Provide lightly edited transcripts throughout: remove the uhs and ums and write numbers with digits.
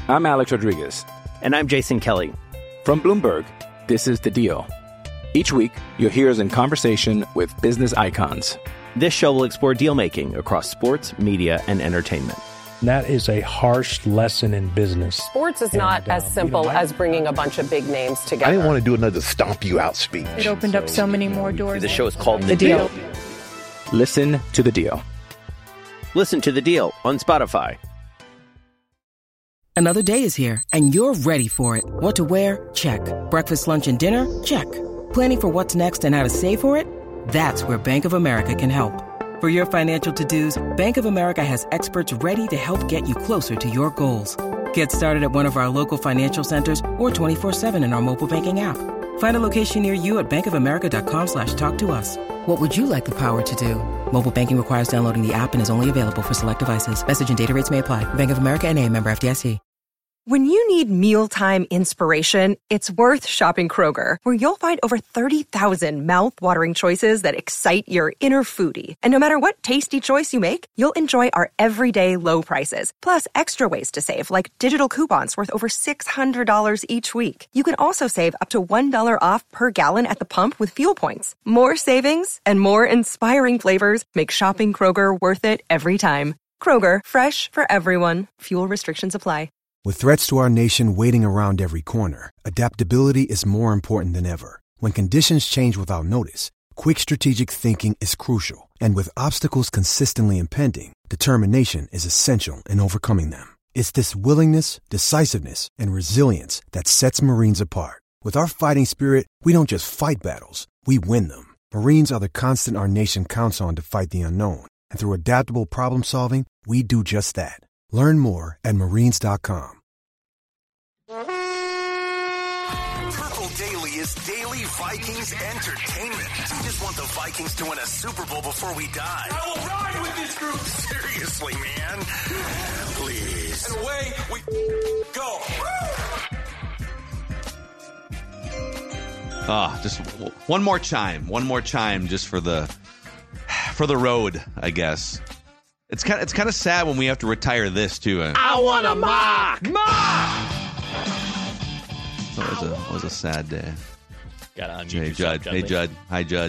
I'm Alex Rodriguez. And I'm Jason Kelly. From Bloomberg, this is The Deal. Each week, you'll hear us in conversation with business icons. This show will explore deal-making across sports, media, and entertainment. That is a harsh lesson in business. Sports is not as simple as bringing a bunch of big names together. I didn't want to do another stomp you out speech. It opened up so many more doors. The show is called The Deal. Listen to The Deal. Listen to The Deal on Spotify. Another day is here, and you're ready for it. What to wear? Check. Breakfast, lunch, and dinner? Check. Planning for what's next and how to save for it? That's where Bank of America can help. For your financial to-dos, Bank of America has experts ready to help get you closer to your goals. Get started at one of our local financial centers or 24/7 in our mobile banking app. Find a location near you at bankofamerica.com/talktous. What would you like the power to do? Mobile banking requires downloading the app and is only available for select devices. Message and data rates may apply. Bank of America N.A., member FDIC. When you need mealtime inspiration, it's worth shopping Kroger, where you'll find over 30,000 mouth-watering choices that excite your inner foodie. And no matter what tasty choice you make, you'll enjoy our everyday low prices, plus extra ways to save, like digital coupons worth over $600 each week. You can also save up to $1 off per gallon at the pump with fuel points. More savings and more inspiring flavors make shopping Kroger worth it every time. Kroger, fresh for everyone. Fuel restrictions apply. With threats to our nation waiting around every corner, adaptability is more important than ever. When conditions change without notice, quick strategic thinking is crucial. And with obstacles consistently impending, determination is essential in overcoming them. It's this willingness, decisiveness, and resilience that sets Marines apart. With our fighting spirit, we don't just fight battles, we win them. Marines are the constant our nation counts on to fight the unknown. And through adaptable problem solving, we do just that. Learn more at marines.com. Purple Daily is daily Vikings entertainment. We just want the Vikings to win a Super Bowl before we die. I will ride with this group. Seriously, man. Please. And away we go. Just one more chime just for the road, I guess. It's kind of sad when we have to retire this too. I want a mock. It was a sad day. Gotta unmute Hey, yourself, Judd. Hey, Judd. Hi, Judd.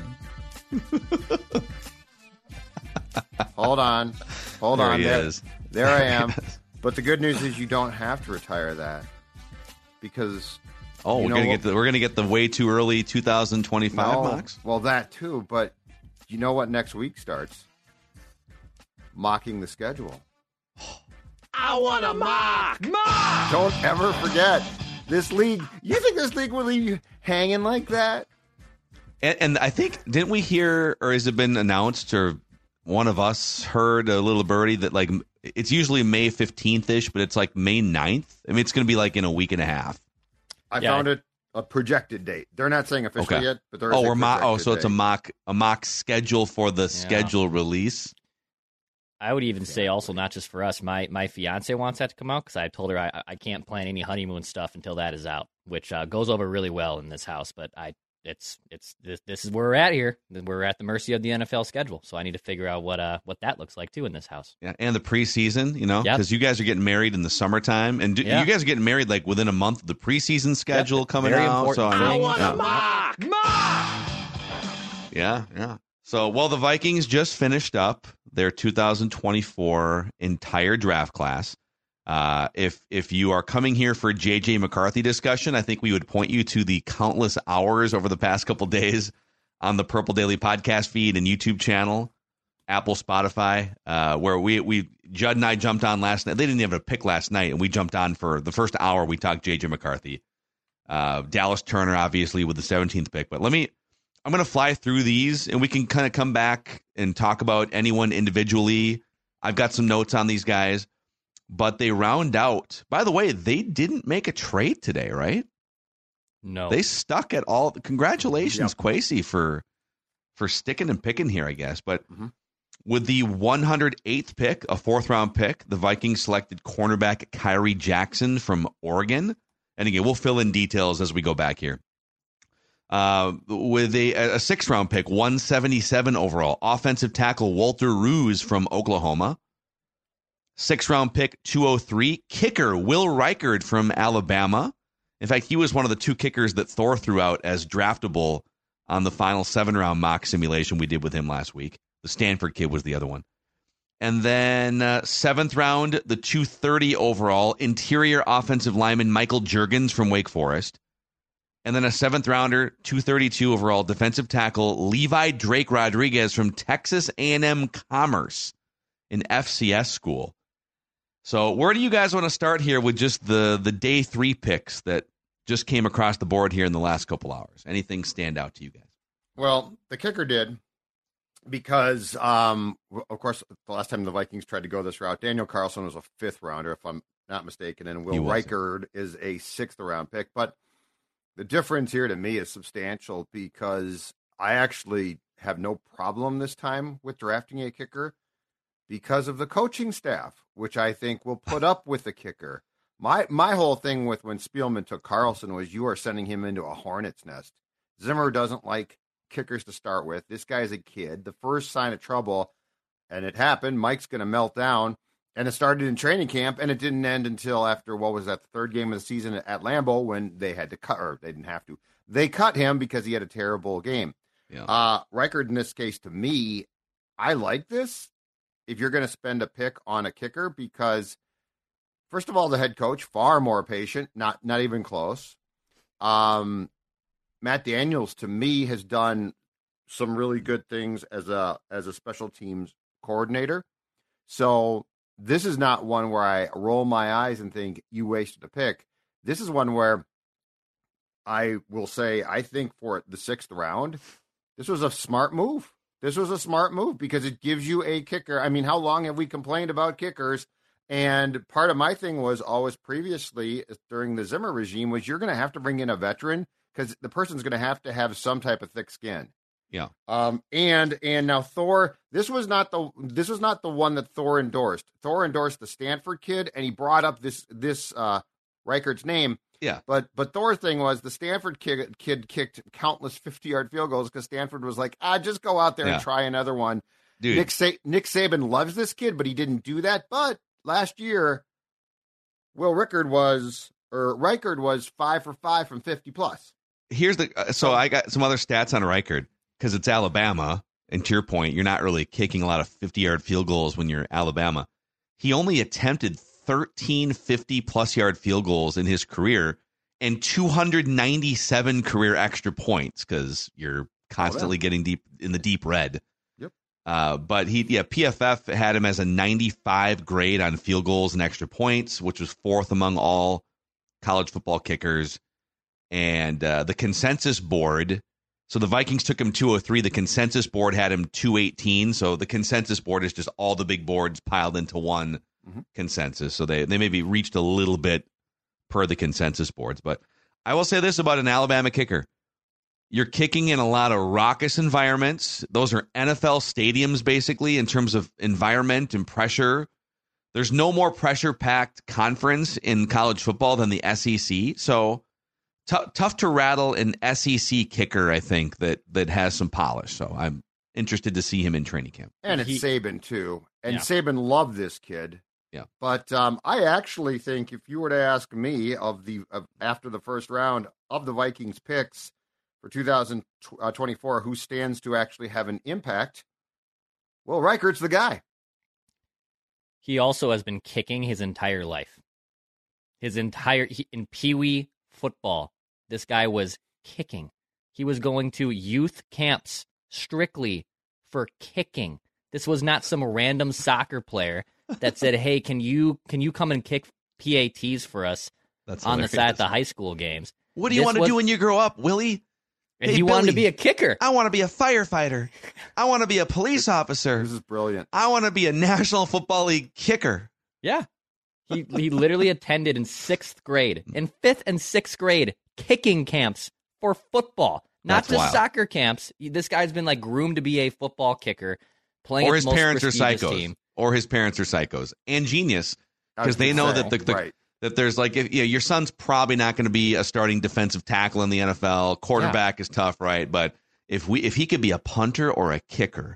Hold on. There he is. There I am. But the good news is you don't have to retire that because. Oh, we're gonna get the way too early 2025 mocks. Well, that too. But you know what? Next week starts mocking the schedule. I want a mock. Don't ever forget this league. You think this league will leave you hanging like that? And I think, didn't we hear, or has it been announced, or one of us heard a little birdie that like it's usually May 15th-ish, but it's like May 9th. I mean, it's going to be like in a week and a half. I found it a projected date. They're not saying officially yet, but they're so it's a mock schedule for the schedule release. I would even say also not just for us. My fiance wants that to come out because I told her I can't plan any honeymoon stuff until that is out, which goes over really well in this house. But this is where we're at here. We're at the mercy of the NFL schedule, so I need to figure out what that looks like too in this house. Yeah, and the preseason, because you guys are getting married in the summertime, and you guys are getting married like within a month of the preseason schedule coming very out. Important so I want a mock. Yeah. So, the Vikings just finished up their 2024 entire draft class. If you are coming here for J.J. McCarthy discussion, I think we would point you to the countless hours over the past couple days on the Purple Daily podcast feed and YouTube channel, Apple, Spotify, where we Judd and I jumped on last night. They didn't have a pick last night, and we jumped on for the first hour. We talked J.J. McCarthy, Dallas Turner, obviously with the 17th pick. But I'm going to fly through these, and we can kind of come back and talk about anyone individually. I've got some notes on these guys, but they round out. By the way, they didn't make a trade today, right? No. They stuck at all. Congratulations, Kwesi, for sticking and picking here, I guess. But with the 108th pick, a fourth-round pick, the Vikings selected cornerback Kyrie Jackson from Oregon. And again, we'll fill in details as we go back here. With a sixth-round pick, 177 overall, offensive tackle Walter Roos from Oklahoma. 6th-round pick, 203. Kicker, Will Reichard from Alabama. In fact, he was one of the 2 kickers that Thor threw out as draftable on the final 7-round mock simulation we did with him last week. The Stanford kid was the other one. And then 7th round, the 230 overall, interior offensive lineman Michael Juergens from Wake Forest. And then a 7th rounder, 232 overall, defensive tackle Levi Drake Rodriguez from Texas A&M Commerce, an FCS school. So where do you guys want to start here with just the day 3 picks that just came across the board here in the last couple hours? Anything stand out to you guys? Well, the kicker did because, of course, the last time the Vikings tried to go this route, Daniel Carlson was a 5th rounder, if I'm not mistaken, and Will Reichard is a 6th round pick. But the difference here to me is substantial because I actually have no problem this time with drafting a kicker because of the coaching staff, which I think will put up with the kicker. My whole thing with when Spielman took Carlson was you are sending him into a hornet's nest. Zimmer doesn't like kickers to start with. This guy's a kid. The first sign of trouble, and it happened, Mike's going to melt down, and it started in training camp, and it didn't end until after, what was that, the 3rd game of the season at Lambeau when they had to cut, or they didn't have to. They cut him because he had a terrible game. Yeah. Reichard, in this case, to me, I like this if you're going to spend a pick on a kicker because, first of all, the head coach, far more patient, not even close. Matt Daniels, to me, has done some really good things as a special teams coordinator. So this is not one where I roll my eyes and think you wasted a pick. This is one where I will say I think for the 6th round, this was a smart move. This was a smart move because it gives you a kicker. I mean, how long have we complained about kickers? And part of my thing was always previously during the Zimmer regime was you're going to have to bring in a veteran because the person's going to have some type of thick skin. Yeah. And now Thor, this was not the one that Thor endorsed. Thor endorsed the Stanford kid, and he brought up this Reichard's name. Yeah. But Thor's thing was the Stanford kid kicked countless 50-yard field goals because Stanford was like, just go out there and try another one. Dude. Nick Saban loves this kid, but he didn't do that. But last year, Reichard was 5 for 5 from 50 plus. Here's I got some other stats on Reichard because it's Alabama. And to your point, you're not really kicking a lot of 50-yard field goals when you're Alabama. He only attempted 13 50-plus yard field goals in his career and 297 career extra points because you're constantly getting deep in the deep red. Yep. But PFF had him as a 95 grade on field goals and extra points, which was 4th among all college football kickers. And the consensus board, so the Vikings took him 203. The consensus board had him 218. So the consensus board is just all the big boards piled into one consensus. So they maybe reached a little bit per the consensus boards. But I will say this about an Alabama kicker. You're kicking in a lot of raucous environments. Those are NFL stadiums, basically, in terms of environment and pressure. There's no more pressure-packed conference in college football than the SEC. So tough to rattle an SEC kicker, I think, that has some polish. So I'm interested to see him in training camp. And it's Saban, too. And Saban loved this kid. Yeah. But I actually think if you were to ask me after the 1st round of the Vikings picks for 2024, who stands to actually have an impact, well, Reichard's the guy. He also has been kicking his entire life. In Pee Wee football, this guy was kicking. He was going to youth camps strictly for kicking. This was not some random soccer player that said, "Hey, can you come and kick PATs for us on the side at the high school games?" What do you want to do when you grow up, Willie? And he wanted to be a kicker. I want to be a firefighter. I want to be a police officer. This is brilliant. I want to be a National Football League kicker. Yeah. He literally attended in 6th grade, in 5th and 6th grade, kicking camps for football. Not just soccer camps. This guy's been groomed to be a football kicker, playing or his his parents are prestigious psychos. team. Or his parents are psychos. And genius, because they know that that there's your son's probably not going to be a starting defensive tackle in the NFL. Quarterback is tough, right? But if he could be a punter or a kicker,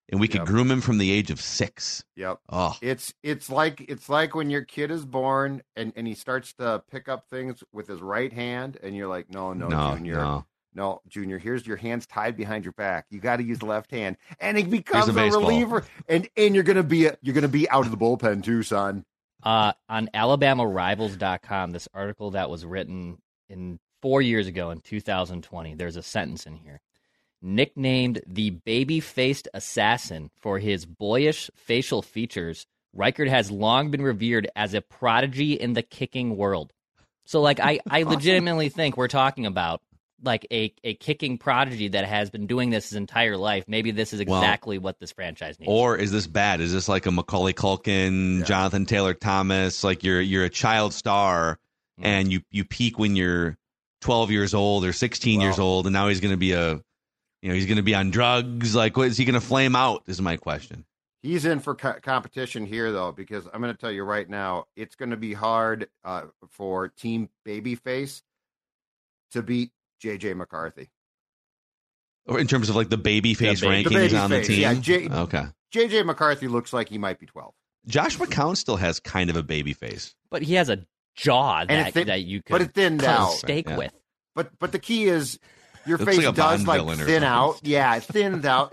and we could groom him from the age of 6. Yep. Oh, it's like when your kid is born and he starts to pick up things with his right hand, and you're like, no, Junior. No, Junior, here's your hands tied behind your back. You got to use the left hand, and he becomes a reliever. And you're gonna be out of the bullpen too, son. On AlabamaRivals.com, this article that was written 4 years ago in 2020. There's a sentence in here. Nicknamed the baby-faced assassin for his boyish facial features, Reichard has long been revered as a prodigy in the kicking world. So, like, I legitimately think we're talking about like a kicking prodigy that has been doing this his entire life. Maybe this is exactly what this franchise needs. Or is this bad? Is this like a Macaulay Culkin, Jonathan Taylor Thomas? Like you're a child star and you peak when you're 12 years old or 16 years old, and now he's going to be he's going to be on drugs. Like, what is he going to flame out? Is my question. He's in for competition here, though, because I'm going to tell you right now, it's going to be hard for Team Babyface to beat J.J. McCarthy. Or in terms of like the babyface rankings on the team? Yeah, okay. J.J. McCarthy looks like he might be 12. Josh McCown still has kind of a baby face. But he has a jaw that you could cut a steak with. But the key is your face does like thin out. Yeah, it thins out.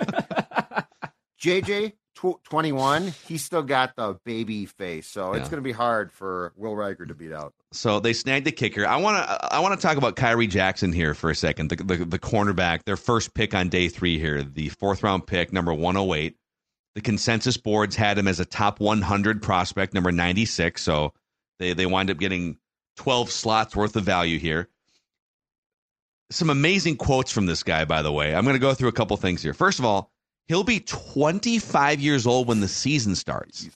JJ, 21, he's still got the baby face, so it's going to be hard for Will Reichard to beat out. So they snagged the kicker. I want to talk about Kyrie Jackson here for a second, the cornerback, their first pick on day 3 here, the 4th-round pick, number 108. The consensus boards had him as a top 100 prospect, number 96, so they wind up getting 12 slots worth of value here. Some amazing quotes from this guy, by the way. I'm going to go through a couple things here. First of all, he'll be 25 years old when the season starts.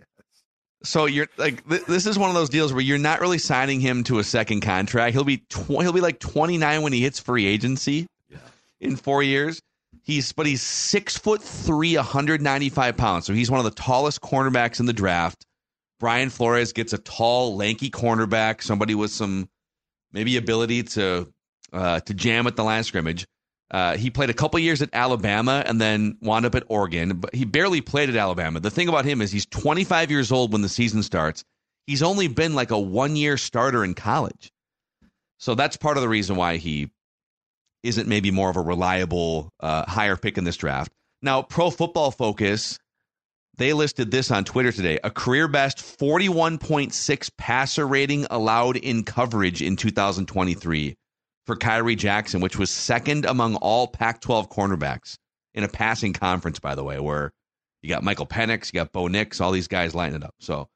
So you're like, this is one of those deals where you're not really signing him to a second contract. He'll be like 29 when he hits free agency in 4 years. He's 6'3", 195 pounds. So he's one of the tallest cornerbacks in the draft. Brian Flores gets a tall, lanky cornerback, somebody with some maybe ability to jam at the line of scrimmage. He played a couple years at Alabama and then wound up at Oregon, but he barely played at Alabama. The thing about him is he's 25 years old when the season starts. He's only been like a 1-year starter in college. So that's part of the reason why he isn't maybe more of a reliable higher pick in this draft. Now, Pro Football Focus, they listed this on Twitter today, a career best 41.6 passer rating allowed in coverage in 2023. For Kyrie Jackson, which was second among all Pac-12 cornerbacks in a passing conference, by the way, where you got Michael Penix, you got Bo Nix, all these guys lining it up. So,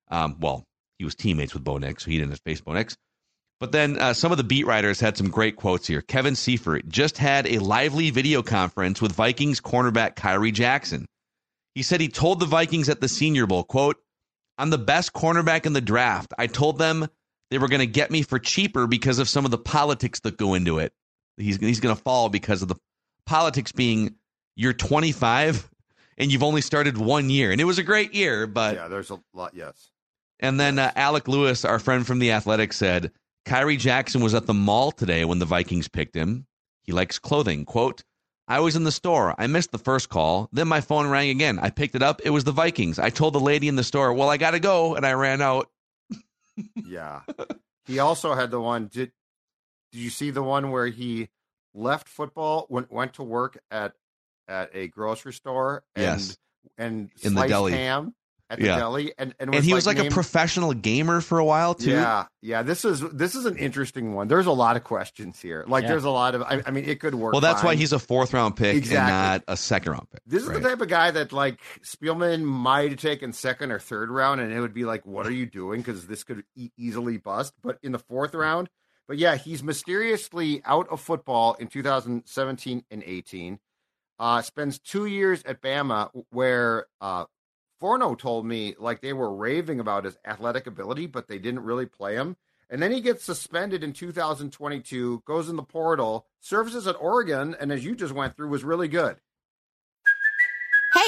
he was teammates with Bo Nix, so he didn't face Bo Nix. But then some of the beat writers had some great quotes here. Kevin Seifert just had a lively video conference with Vikings cornerback Kyrie Jackson. He said he told the Vikings at the Senior Bowl, quote, "I'm the best cornerback in the draft. I told them they were going to get me for cheaper because of some of the politics that go into it. He's going to fall because of the politics being you're 25 and you've only started 1 year." And it was a great year, but yeah, there's a lot. Yes. And then Alec Lewis, our friend from The Athletic, said Kyrie Jackson was at the mall today when the Vikings picked him. He likes clothing. Quote, "I was in the store. I missed the first call. Then my phone rang again. I picked it up. It was the Vikings. I told the lady in the store, well, I got to go. And I ran out." Yeah. He also had the one. Did you see the one where he left football, went to work at a grocery store and in sliced the deli. Ham at the deli and he was like a professional gamer for a while too. Yeah. This is an interesting one. There's a lot of questions here. There's a lot of. I mean, it could work. Well, that's fine. why he's a 4th-round pick and not a 2nd-round pick. This is the type of guy that like Spielman might have taken 2nd or 3rd round, and it would be like, what are you doing? Because this could easily bust. But in the 4th round, but yeah, he's mysteriously out of football in 2017 and 18. Spends 2 years at Bama, where Forno told me like they were raving about his athletic ability, but they didn't really play him. And then he gets suspended in 2022, goes in the portal, services at Oregon, and as you just went through, was really good. Hey,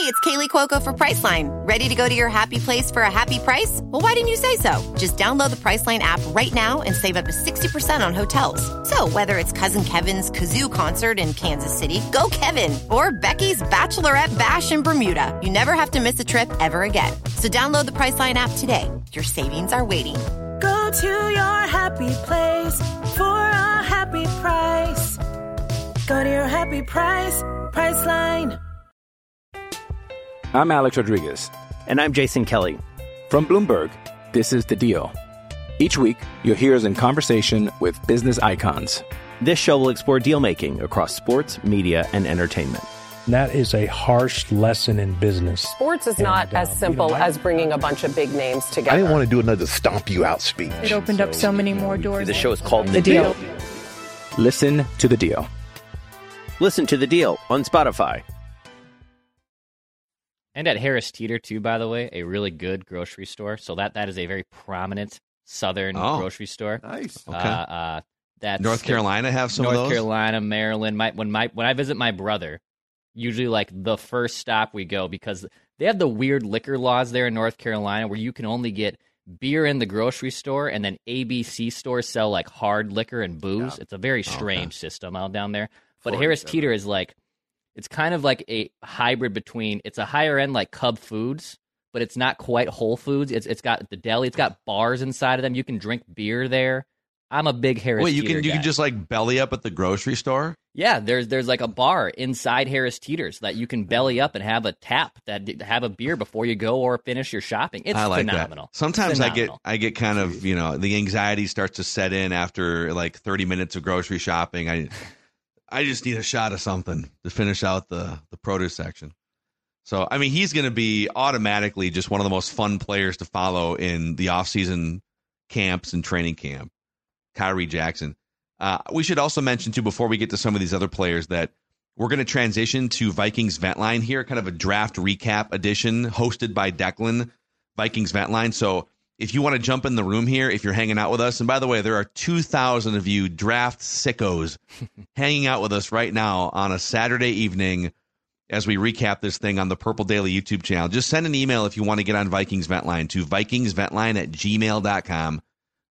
it's Kaylee Cuoco for Priceline. Ready to go to your happy place for a happy price? Well, why didn't you say so? Just download the Priceline app right now and save up to 60% on hotels. So whether it's Cousin Kevin's Kazoo Concert in Kansas City, go Kevin, or Becky's Bachelorette Bash in Bermuda, you never have to miss a trip ever again. So download the Priceline app today. Your savings are waiting. Go to your happy place for a happy price. Go to your happy price, Priceline. I'm Alex Rodriguez. And I'm Jason Kelly. From Bloomberg, this is The Deal. Each week, you'll hear us in conversation with business icons. This show will explore deal-making across sports, media, and entertainment. That is a harsh lesson in business. Sports is not as simple as bringing a bunch of big names together. I didn't want to do another stomp you out speech. It opened up so many more doors. The show is called The Deal. Listen to The Deal. Listen to The Deal on Spotify. And at Harris Teeter, too, by the way, a really good grocery store. So that is a very prominent Southern grocery store. Nice. Okay. That's North Carolina have some of those? North Carolina, Maryland. When I visit my brother, usually like the first stop we go, because they have the weird liquor laws there in North Carolina where you can only get beer in the grocery store and then ABC stores sell like hard liquor and booze. Yeah. It's a very strange system out down there. But Harris Teeter is like, it's kind of like a hybrid between, it's a higher end like Cub Foods, but it's not quite Whole Foods. It's got the deli, it's got bars inside of them. You can drink beer there. I'm a big Harris Teeter you guy. can just like belly up at the grocery store? Yeah, there's like a bar inside Harris Teeter's that you can belly up and have a tap, that have a beer before you go or finish your shopping. It's I like phenomenal. That. Sometimes I get kind of, the anxiety starts to set in after like 30 minutes of grocery shopping. I just need a shot of something to finish out the produce section. So, I mean, he's going to be automatically just one of the most fun players to follow in the offseason camps and training camp. Kyrie Jackson. We should also mention, too, before we get to some of these other players, that we're going to transition to Vikings Vent Line here, kind of a draft recap edition hosted by Declan, Vikings Vent Line. So if you want to jump in the room here, if you're hanging out with us, and by the way, there are 2,000 of you draft sickos hanging out with us right now on a Saturday evening as we recap this thing on the Purple Daily YouTube channel. Just send an email if you want to get on Vikings Vent Line to vikingsventline@gmail.com.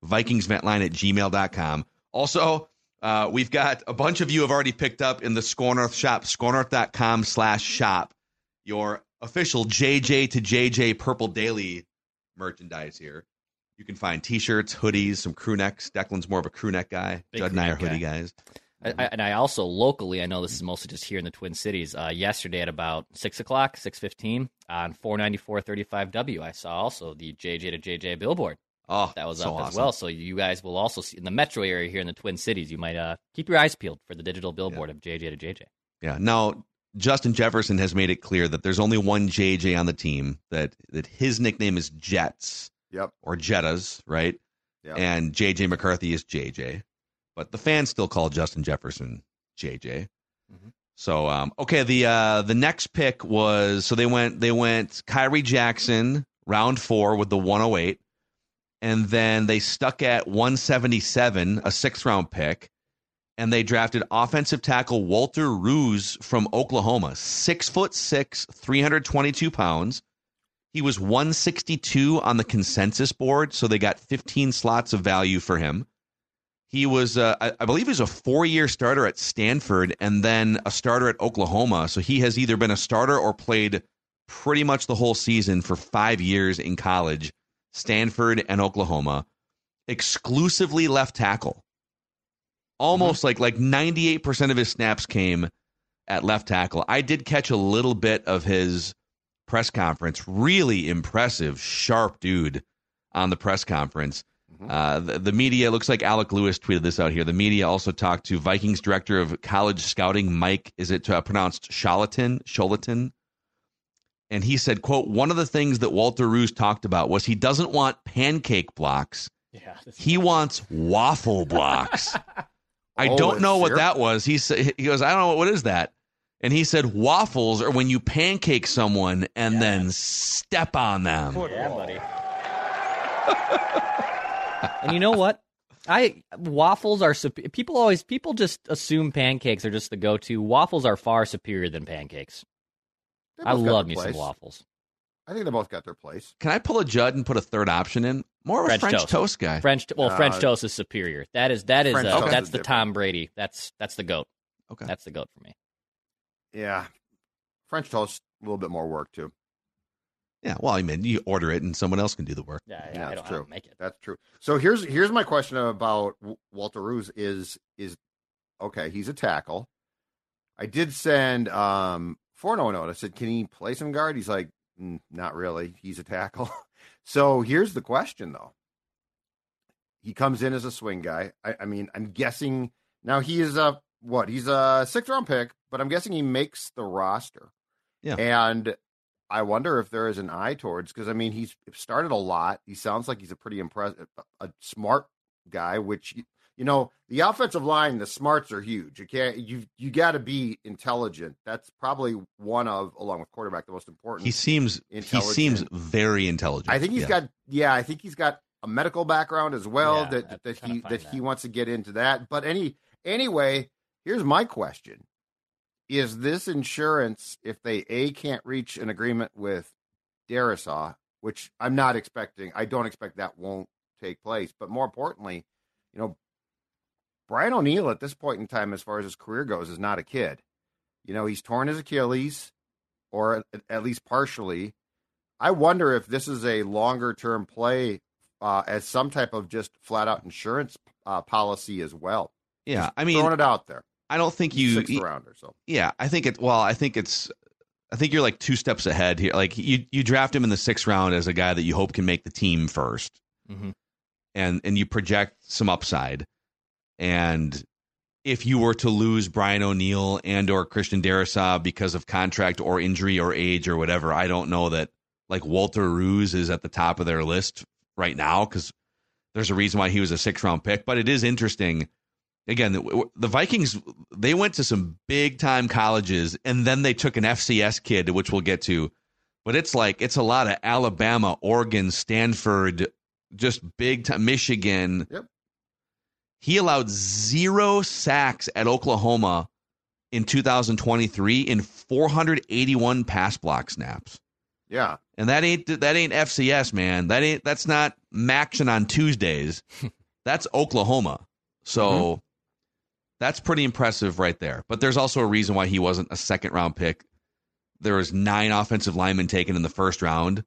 vikingsventline@gmail.com. Also, we've got a bunch of you have already picked up in the Score North shop, scorenorth.com/shop, your official JJ to JJ Purple Daily merchandise here. You can find T-shirts, hoodies, some crew necks. Declan's more of a crew neck guy. Judd and I are hoodie guys. And I also locally, I know this is mostly just here in the Twin Cities, yesterday at about 6 o'clock, 6:15 on 494-35W, I saw also the JJ to JJ billboard. Oh, that was so up awesome. as well. So you guys will also see in the metro area here in the Twin Cities, you might keep your eyes peeled for the digital billboard of JJ to JJ. Yeah. Now, Justin Jefferson has made it clear that there's only one JJ on the team, that his nickname is Jets. Yep. Or Jettas, right? Yep. And JJ McCarthy is JJ. But the fans still call Justin Jefferson JJ. Mm-hmm. So, okay, the next pick was, so they went Kyrie Jackson, round 4 with the 108. And then they stuck at 177, a 6th-round pick. And they drafted offensive tackle Walter Roos from Oklahoma, 6'6", 322 pounds. He was 162 on the consensus board, so they got 15 slots of value for him. He was, I believe he was a 4-year starter at Stanford and then a starter at Oklahoma. So he has either been a starter or played pretty much the whole season for 5 years in college, Stanford and Oklahoma, exclusively left tackle. Almost like 98% of his snaps came at left tackle. I did catch a little bit of his press conference. Really impressive, sharp dude on the press conference. The media, looks like Alec Lewis tweeted this out here. The media also talked to Vikings director of college scouting, Mike, is it pronounced Sholatin? And he said, quote, one of the things that Walter Roos talked about was he doesn't want pancake blocks. Yeah, he wants waffle blocks. I don't know what that was. He goes, I don't know, what is that? And he said, waffles are when you pancake someone and then step on them. Yeah, buddy. And you know what? Waffles are people just assume pancakes are just the go-to. Waffles are far superior than pancakes. I love me some waffles. I think they both got their place. Can I pull a Judd and put a third option in? More of a French toast guy. French toast is superior. That's the Tom Brady. That's the GOAT. Okay, that's the GOAT for me. Yeah, French toast a little bit more work too. Yeah, well, I mean, you order it and someone else can do the work. Yeah, that's true. I don't make it. That's true. So here's my question about Walter Roos is okay. He's a tackle. I did send Forno a note. I said, can he play some guard? He's like, not really. He's a tackle. So here's the question, though. He comes in as a swing guy. I mean, I'm guessing now he is he's a 6th round pick, but I'm guessing he makes the roster. Yeah. And I wonder if there is an eye towards, because I mean, he's started a lot. He sounds like he's a pretty impressive, a smart guy, which, you know, the offensive line, the smarts are huge. You got to be intelligent. That's probably one of, along with quarterback, the most important. He seems very intelligent. I think he's I think he's got a medical background as well, that he wants to get into that. But anyway, here's my question. Is this insurance, if they can't reach an agreement with Darrisaw, which I'm not expecting, I don't expect that won't take place, but more importantly, you know, Brian O'Neill at this point in time, as far as his career goes, is not a kid. You know, he's torn his Achilles, or at least partially. I wonder if this is a longer-term play as some type of just flat-out insurance policy as well. Yeah, just I mean, throwing it out there. I don't think you 6th rounder. So yeah, I think you're like 2 steps ahead here. Like you draft him in the 6th round as a guy that you hope can make the team first, and you project some upside. And if you were to lose Brian O'Neill and or Christian Darrisaw because of contract or injury or age or whatever, I don't know that like Walter Roos is at the top of their list right now, because there's a reason why he was a 6th round pick. But it is interesting. Again, the Vikings, they went to some big time colleges and then they took an FCS kid, which we'll get to. But it's a lot of Alabama, Oregon, Stanford, just big time, Michigan. Yep. He allowed 0 sacks at Oklahoma in 2023 in 481 pass block snaps. Yeah. And that ain't FCS, man. That's not Maction on Tuesdays. That's Oklahoma. So that's pretty impressive right there. But there's also a reason why he wasn't a 2nd round pick. There was 9 offensive linemen taken in the 1st round.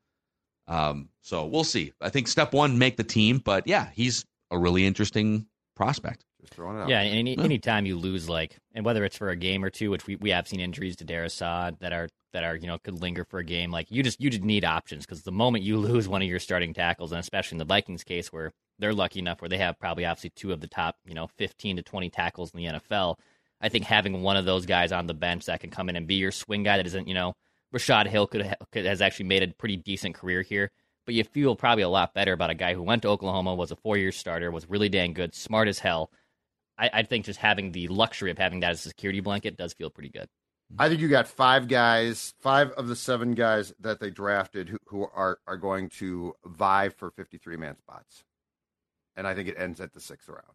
So we'll see. I think step 1, make the team. But yeah, he's a really interesting prospect. Just throwing it out. Yeah, anytime you lose, and whether it's for a game or two, which we have seen injuries to Darrisaw that are could linger for a game, like you just need options, because the moment you lose one of your starting tackles, and especially in the Vikings case where they're lucky enough where they have probably obviously 2 of the top 15 to 20 tackles in the NFL, I think having one of those guys on the bench that can come in and be your swing guy that isn't Rashad Hill has actually made a pretty decent career here. But you feel probably a lot better about a guy who went to Oklahoma, was a 4-year starter, was really dang good, smart as hell. I think just having the luxury of having that as a security blanket does feel pretty good. I think you got 5 guys, 5 of the 7 guys that they drafted who are going to vie for 53-man spots. And I think it ends at the 6th round.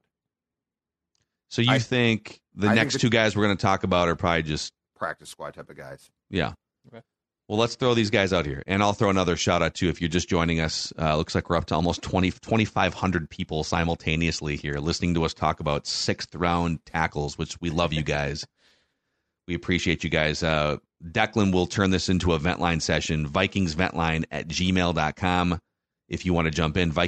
So you think the next 2 guys we're going to talk about are probably just practice squad type of guys? Yeah. Okay. Well, let's throw these guys out here. And I'll throw another shout out, too, if you're just joining us. Looks like we're up to almost 2,500 people simultaneously here listening to us talk about 6th round tackles, which we love you guys. We appreciate you guys. Declan will turn this into a Ventline session, VikingsVentline@gmail.com. If you want to jump in,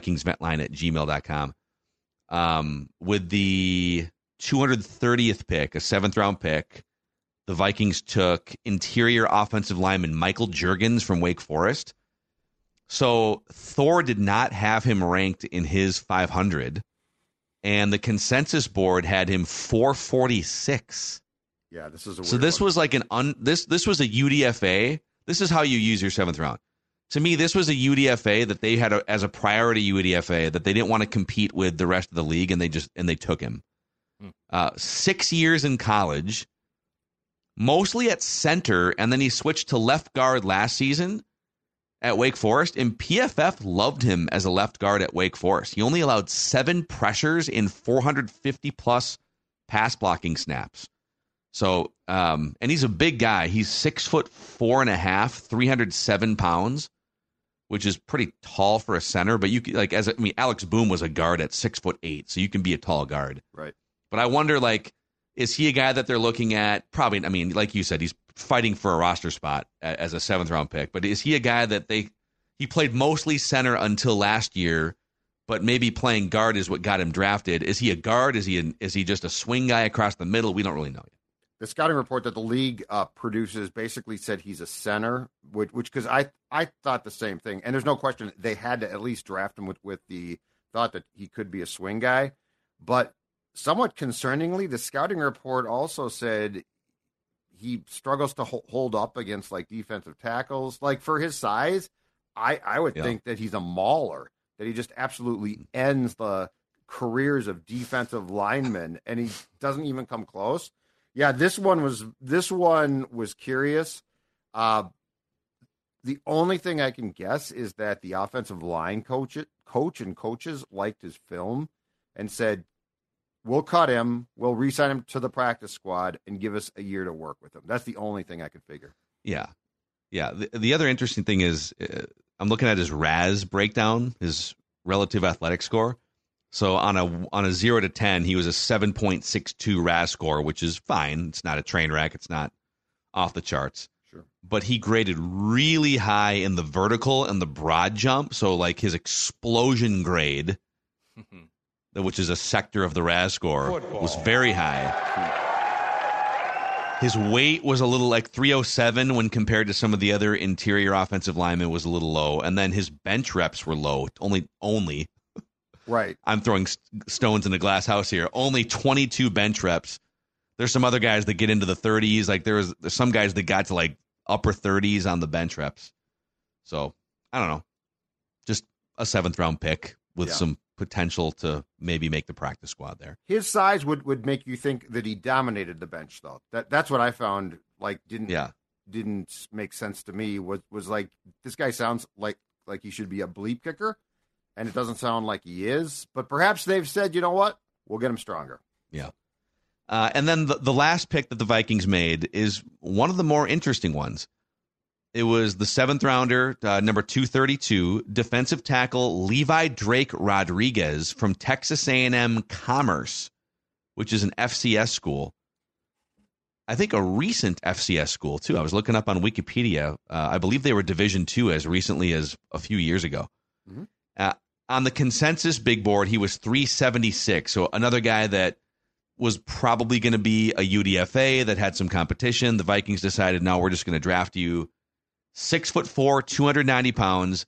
VikingsVentline@gmail.com. With the 230th pick, a 7th round pick, the Vikings took interior offensive lineman Michael Juergens from Wake Forest. So Thor did not have him ranked in his 500, and the consensus board had him 446. Yeah, this is a weird so this one. was like this was a UDFA. This is how you use your 7th round. To me, this was a UDFA that they had as a priority UDFA that they didn't want to compete with the rest of the league, and they took him. 6 years in college, mostly at center, and then he switched to left guard last season at Wake Forest, and PFF loved him as a left guard at Wake Forest. He only allowed 7 pressures in 450-plus pass blocking snaps. So, and he's a big guy. He's 6'4.5", 307 pounds, which is pretty tall for a center. But Alex Boone was a guard at 6'8", so you can be a tall guard. Right. But I wonder, is he a guy that they're looking at? Probably. I mean, like you said, he's fighting for a roster spot as a 7th round pick. But is he a guy that he played mostly center until last year, but maybe playing guard is what got him drafted? Is he a guard? Is he just a swing guy across the middle? We don't really know yet. The scouting report that the league produces basically said he's a center, which because I thought the same thing. And there's no question they had to at least draft him with the thought that he could be a swing guy. But somewhat concerningly, the scouting report also said he struggles to hold up against defensive tackles. For his size, I would think that he's a mauler, that he just absolutely ends the careers of defensive linemen, and he doesn't even come close. Yeah, this one was curious. The only thing I can guess is that the offensive line coach and coaches liked his film and said, we'll cut him, we'll re-sign him to the practice squad, and give us a year to work with him. That's the only thing I could figure. Yeah. The other interesting thing is I'm looking at his RAS breakdown, his relative athletic score. So on a 0 to 10, he was a 7.62 RAS score, which is fine. It's not a train wreck. It's not off the charts. Sure. But he graded really high in the vertical and the broad jump. So his explosion grade, which is a sector of the RAS score, was very high. His weight was a little 307 when compared to some of the other interior offensive linemen, was a little low. And then his bench reps were low, only. Right. I'm throwing stones in the glass house here. Only 22 bench reps. There's some other guys that get into the 30s. There's some guys that got to upper 30s on the bench reps. So, I don't know. Just a 7th round pick with some potential to maybe make the practice squad there. His size would make you think that he dominated the bench, though. That's what I found didn't make sense to me. Was this guy sounds like he should be a bleep kicker, and it doesn't sound like he is. But perhaps they've said, you know what, we'll get him stronger. Yeah. And then the last pick that the Vikings made is one of the more interesting ones. It was the 7th rounder, number 232, defensive tackle Levi Drake Rodriguez from Texas A&M Commerce, which is an FCS school. I think a recent FCS school, too. I was looking up on Wikipedia. I believe they were Division II as recently as a few years ago. Mm-hmm. On the consensus big board, he was 376, so another guy that was probably going to be a UDFA that had some competition. The Vikings decided, no, we're just going to draft you. 6'4", 290 pounds.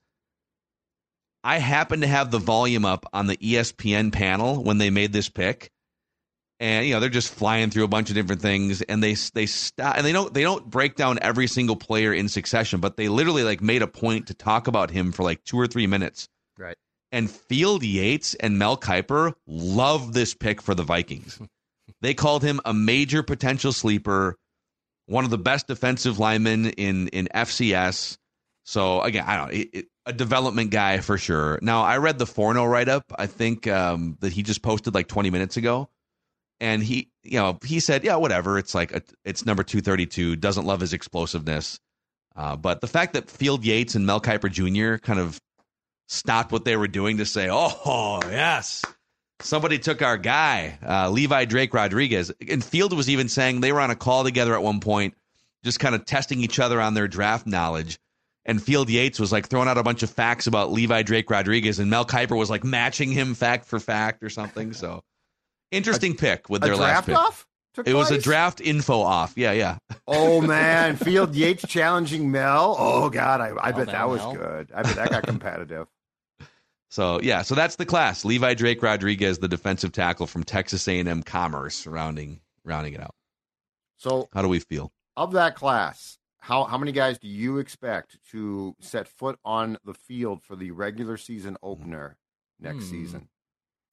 I happened to have the volume up on the ESPN panel when they made this pick, and they're just flying through a bunch of different things, and they stop, and they don't break down every single player in succession, but they literally made a point to talk about him for 2 or 3 minutes. Right. And Field Yates and Mel Kiper love this pick for the Vikings. They called him a major potential sleeper, one of the best defensive linemen in FCS. So, again, I don't know, a development guy for sure. Now, I read the Forno write-up, I think, that he just posted 20 minutes ago. And he said, yeah, whatever. It's it's number 232, doesn't love his explosiveness. But the fact that Field Yates and Mel Kiper Jr. kind of stopped what they were doing to say, oh, yes, somebody took our guy, Levi Drake Rodriguez. And Field was even saying they were on a call together at one point, just kind of testing each other on their draft knowledge. And Field Yates was throwing out a bunch of facts about Levi Drake Rodriguez, and Mel Kiper was matching him fact for fact or something. So interesting pick with their last pick. Off? It was a draft info off. Yeah. Oh, man. Field Yates challenging Mel. Oh, God. I bet that was good. I bet that got competitive. So that's the class. Levi Drake Rodriguez, the defensive tackle from Texas A&M Commerce, rounding it out. So how do we feel? Of that class, how many guys do you expect to set foot on the field for the regular season opener next season?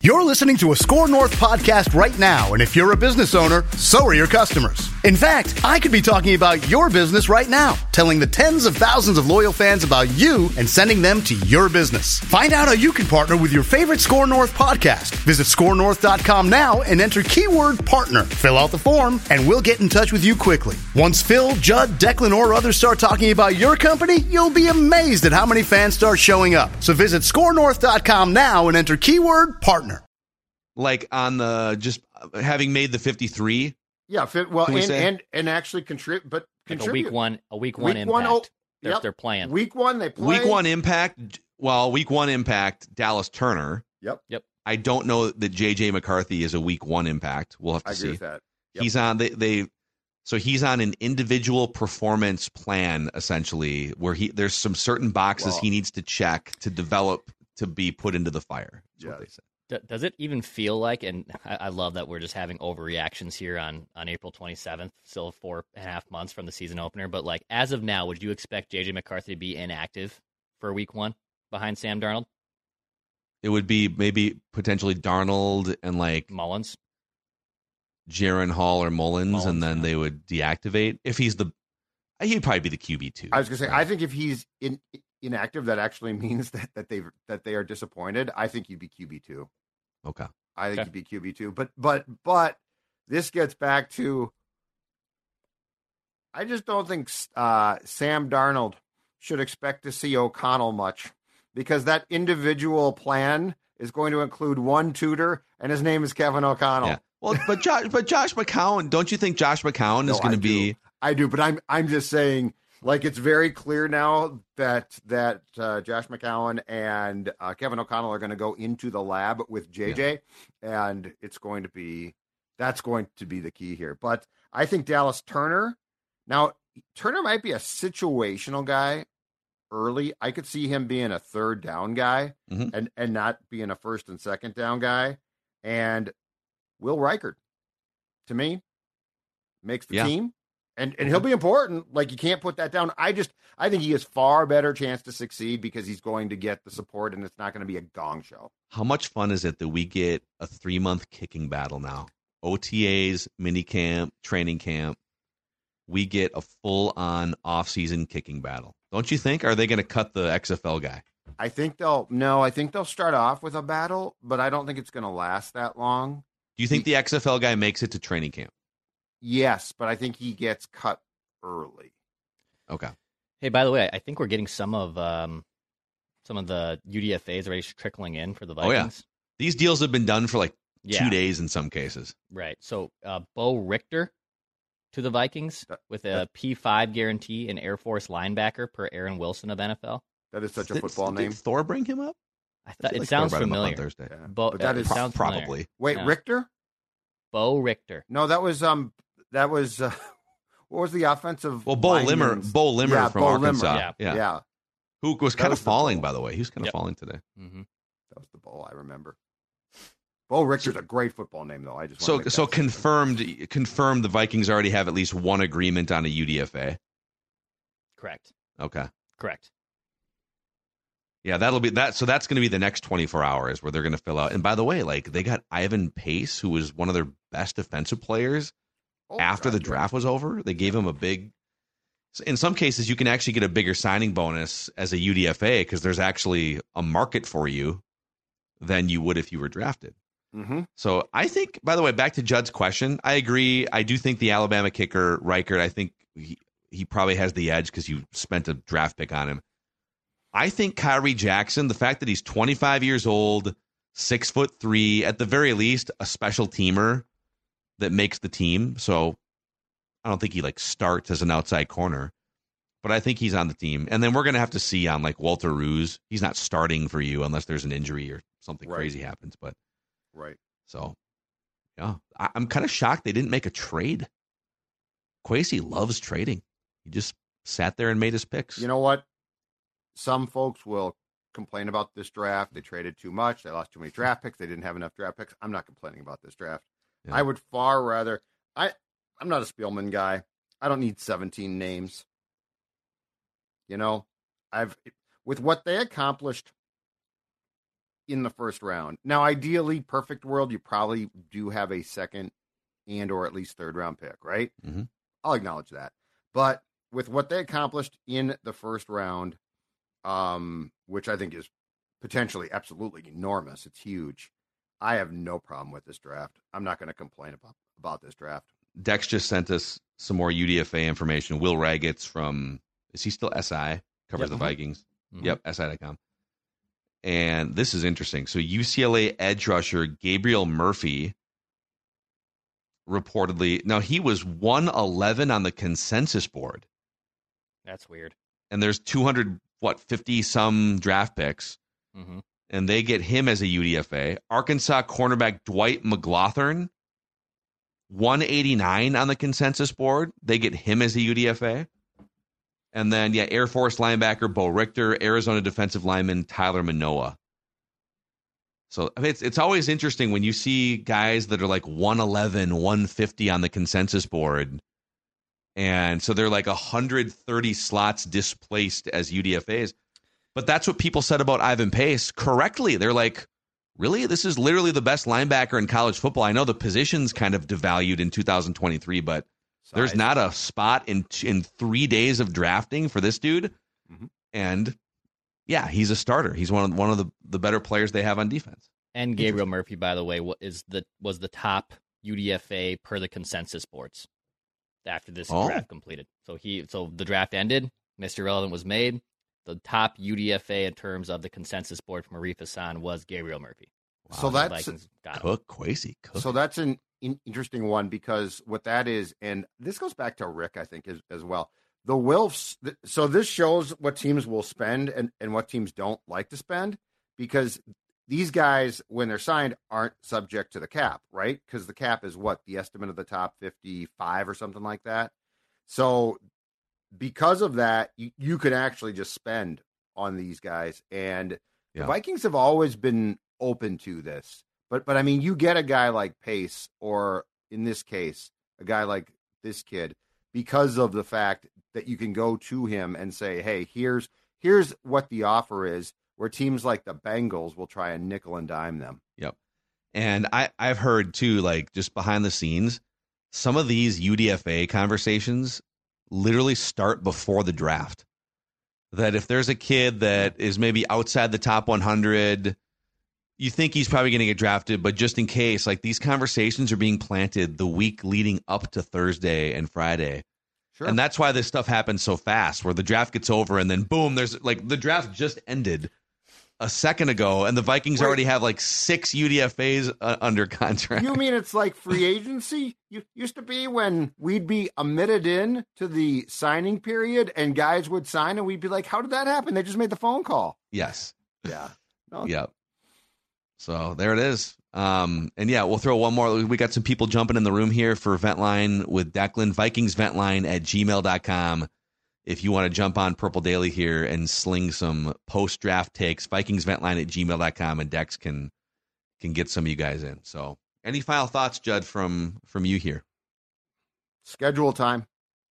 You're listening to a Score North podcast right now, and if you're a business owner, so are your customers. In fact, I could be talking about your business right now, telling the tens of thousands of loyal fans about you and sending them to your business. Find out how you can partner with your favorite Score North podcast. Visit scorenorth.com now and enter keyword partner. Fill out the form, and we'll get in touch with you quickly. Once Phil, Judd, Declan, or others start talking about your company, you'll be amazed at how many fans start showing up. So visit scorenorth.com now and enter keyword partner. Like on the just having made the 53. Yeah, and actually contribute, but contribute. Like a week one impact. They're playing. Week one, they play. Week one impact. Well, week one impact, Dallas Turner. Yep. I don't know that JJ McCarthy is a week one impact. We'll have to see. I agree with that. Yep. He's on so he's on an individual performance plan essentially, where there's some certain boxes he needs to check to develop to be put into the fire. That's what they said. Does it even feel like, and I love that we're just having overreactions here on April 27th, still 4.5 months from the season opener, but like as of now, would you expect J.J. McCarthy to be inactive for week one behind Sam Darnold? It would be maybe potentially Darnold and like Mullins, Jaron Hall or Mullins, and then they would deactivate. If he'd probably be the QB2. I was going to say, I think if he's inactive, that actually means that they are disappointed. I think he'd be QB2. Okay. I think he'd be QB2. But this gets back to, I just don't think Sam Darnold should expect to see O'Connell much, because that individual plan is going to include one tutor, and his name is Kevin O'Connell. Yeah. Well, but Josh McCown, don't you think Josh McCown is going to be? I do, but I'm just saying, like, it's very clear now that Josh McCown and Kevin O'Connell are going to go into the lab with JJ, and that's going to be the key here. But I think Dallas Turner might be a situational guy early. I could see him being a third down guy and not being a first and second down guy. And Will Reichard, to me, makes the team. And he'll be important. Like, you can't put that down. I think he has far better chance to succeed because he's going to get the support, and it's not going to be a gong show. How much fun is it that we get a 3-month kicking battle now? OTAs, minicamp, training camp. We get a full-on off-season kicking battle. Don't you think? Are they going to cut the XFL guy? I think they'll start off with a battle, but I don't think it's going to last that long. Do you think the XFL guy makes it to training camp? Yes, but I think he gets cut early. Okay. Hey, by the way, I think we're getting some of the UDFAs already trickling in for the Vikings. Oh, yeah. These deals have been done for like 2 days in some cases. Right. So Bo Richter to the Vikings with a P5 guarantee, an Air Force linebacker per Aaron Wilson of NFL. That is such a football name. Did Thor bring him up? I thought it like sounds Thor brought him up familiar. on Thursday. Yeah. But that is sounds probably. familiar. Wait, No. Richter? Bo Richter. No, that was what was the offensive? Well, Bo Limmer from Arkansas. Limmer. Yeah. Who was kind of falling, by the way. He was kind of falling today. Mm-hmm. That was the Bo I remember. Bo Richter's a great football name, though. I just so confirmed the Vikings already have at least one agreement on a UDFA. Correct. Okay. Correct. Yeah, that'll be that. So that's going to be the next 24 hours where they're going to fill out. And by the way, like, they got Ivan Pace, who was one of their best defensive players after the draft was over. They gave him a big. In some cases, you can actually get a bigger signing bonus as a UDFA because there's actually a market for you than you would if you were drafted. Mm-hmm. So I think, by the way, back to Judd's question, I agree. I do think the Alabama kicker, Reichard, I think he probably has the edge because you spent a draft pick on him. I think Kyrie Jackson, the fact that he's 25 years old, 6'3", at the very least, a special teamer that makes the team. So I don't think he starts as an outside corner, but I think he's on the team. And then we're going to have to see on Walter Roos. He's not starting for you unless there's an injury or something crazy happens. But right. So yeah, I'm kind of shocked they didn't make a trade. Kwesi loves trading. He just sat there and made his picks. You know what? Some folks will complain about this draft. They traded too much. They lost too many draft picks. They didn't have enough draft picks. I'm not complaining about this draft. Yeah. I would far rather. I'm not a Spielman guy. I don't need 17 names. With what they accomplished, in the first round. Now, ideally, perfect world, you probably do have a second and or at least third round pick, right? Mm-hmm. I'll acknowledge that. But with what they accomplished in the first round, which I think is potentially absolutely enormous, it's huge. I have no problem with this draft. I'm not going to complain about this draft. Dex just sent us some more UDFA information. Will Ragetz from, is he still SI? Covers the Vikings. Mm-hmm. Yep, SI.com. And this is interesting. So UCLA edge rusher Gabriel Murphy reportedly, now he was 111 on the consensus board. That's weird. And there's 50 some draft picks. Mm-hmm. And they get him as a UDFA. Arkansas cornerback Dwight McGlothern, 189 on the consensus board. They get him as a UDFA. And then, Air Force linebacker Bo Richter, Arizona defensive lineman Tyler Manoa. So I mean, it's always interesting when you see guys that are like 111, 150 on the consensus board. And so they're like 130 slots displaced as UDFAs. But that's what people said about Ivan Pace correctly. They're like, really? This is literally the best linebacker in college football. I know the position's kind of devalued in 2023, but there's not a spot in 3 days of drafting for this dude. Mm-hmm. And he's a starter. He's one of the better players they have on defense. And Gabriel Murphy, by the way, was the top UDFA per the consensus boards after this draft completed. So the draft ended. Mr. Relevant was made. The top UDFA in terms of the consensus board from Arif Hassan was Gabriel Murphy. Wow. So that's Kwesi Cook. So that's an interesting one because what that is, and this goes back to Rick, I think, as well. The Wilfs. So this shows what teams will spend and what teams don't like to spend because these guys, when they're signed, aren't subject to the cap, right? Because the cap is what? The estimate of the top 55 or something like that. So because of that, you could actually just spend on these guys. And the Vikings have always been open to this. But I mean, you get a guy like Pace, or in this case, a guy like this kid, because of the fact that you can go to him and say, hey, here's what the offer is, where teams like the Bengals will try and nickel and dime them. Yep. And I've heard, too, like just behind the scenes, some of these UDFA conversations literally start before the draft. That if there's a kid that is maybe outside the top 100, you think he's probably going to get drafted, but just in case, like these conversations are being planted the week leading up to Thursday and Friday. Sure. And that's why this stuff happens so fast, where the draft gets over and then boom, there's like the draft just ended a second ago and the Vikings already have like 6 UDFAs under contract. You mean it's like free agency? You used to be when we'd be admitted in to the signing period and guys would sign and we'd be like, how did that happen? They just made the phone call. Yes. Yeah. No. Yep. So there it is. And we'll throw one more. We got some people jumping in the room here for Ventline with Declan. VikingsVentline@gmail.com. If you want to jump on Purple Daily here and sling some post-draft takes, VikingsVentline@gmail.com, and Dex can get some of you guys in. So any final thoughts, Judd, from you here? Schedule time.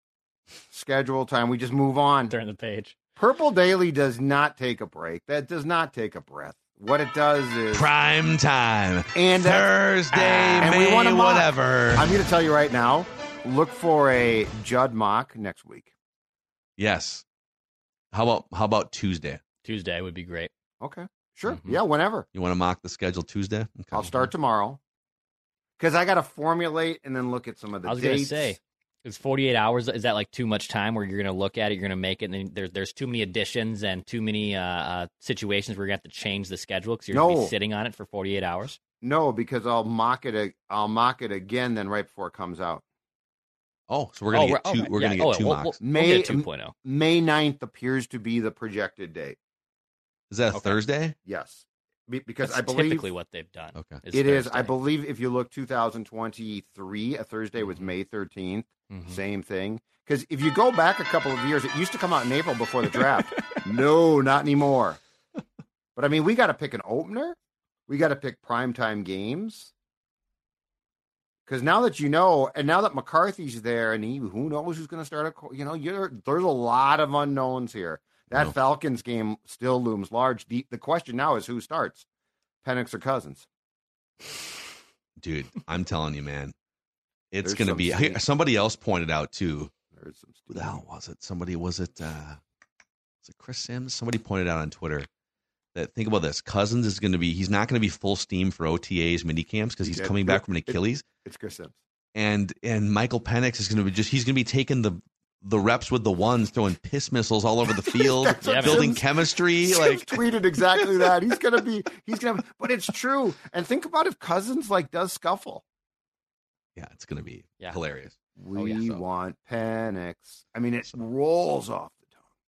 We just move on. Turn the page. Purple Daily does not take a break. That does not take a breath. What it does is prime time and Thursday, and May, we want to whatever. I'm going to tell you right now. Look for a Judd mock next week. Yes. How about Tuesday? Tuesday would be great. Okay, sure. Mm-hmm. Yeah, whenever you want to mock the schedule Tuesday. Okay. I'll start tomorrow because I got to formulate and then look at some of the dates. I was going to say. Is 48 hours, is that like too much time where you're going to look at it, you're going to make it, and then there's too many additions and too many situations where you're going to have to change the schedule because you're going to be sitting on it for 48 hours? No, because I'll mock it again then right before it comes out. Oh, so we're going to get two. We're going to get two mocks. May 2.0. May 9th appears to be the projected date. Is that a Thursday? Yes. Because that's I believe typically what they've done. Okay. It is. I believe if you look 2023, a Thursday was May 13th. Mm-hmm. Same thing. Because if you go back a couple of years, it used to come out in April before the draft. No, not anymore. But I mean, we got to pick an opener. We got to pick primetime games. Because now that you know, and now that McCarthy's there, and who knows who's going to start there's a lot of unknowns here. That Falcons game still looms large. The question now is who starts. Penix or Cousins? Dude, I'm telling you, man. It's going to be. Somebody else pointed out, too. Who the hell was it? Was it Chris Sims? Somebody pointed out on Twitter that, think about this. Cousins is going to be, he's not going to be full steam for OTAs, mini camps, because he's coming back from an Achilles. It's Chris Sims. And Michael Penix is going to be he's going to be taking the reps with the ones, throwing piss missiles all over the field, building chemistry. Sims tweeted exactly that. He's going to, but it's true. And think about if Cousins does scuffle. Yeah, it's going to be hilarious. We want Penix. I mean, it rolls off